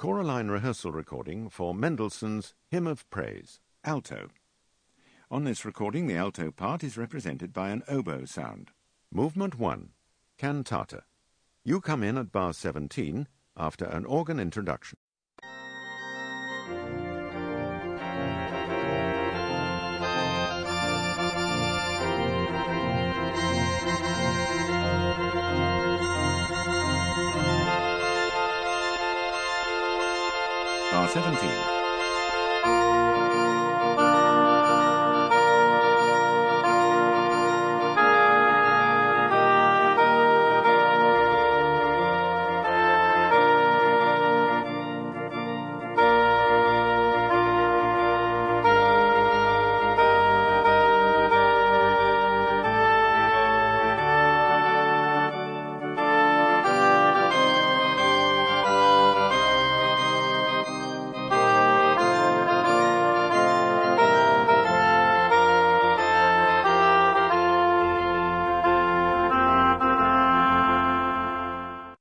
Choraline rehearsal recording for Mendelssohn's Hymn of Praise, alto. On this recording, the alto part is represented by an oboe sound. Movement 1, cantata. You come in at bar 17 after an organ introduction. Bar 17.